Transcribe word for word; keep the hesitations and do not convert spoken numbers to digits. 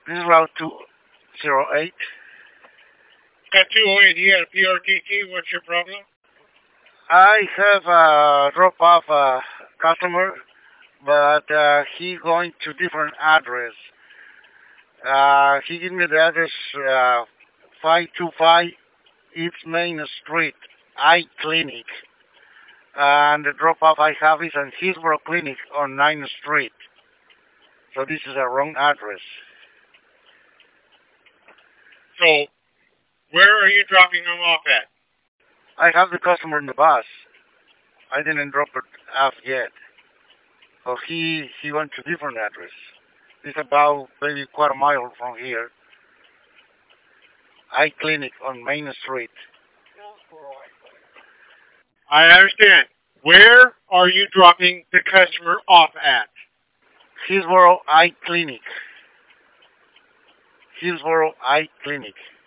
This is Route two zero eight. Got two oh eight here at P R T T. What's your problem? I have a drop-off uh, customer, but uh, he going to different address. Uh, he gave me the address uh, five two five East Main Street, Eye Clinic. And the drop-off I have is on Hillsborough Clinic on ninth Street. So this is a wrong address. So, where are you dropping him off at? I have the customer in the bus. I didn't drop it off yet. So he he went to different address. It's about maybe quarter mile from here. Eye Clinic on Main Street. I understand. Where are you dropping the customer off at? Hillsborough Eye Clinic. Hillsborough Eye Clinic.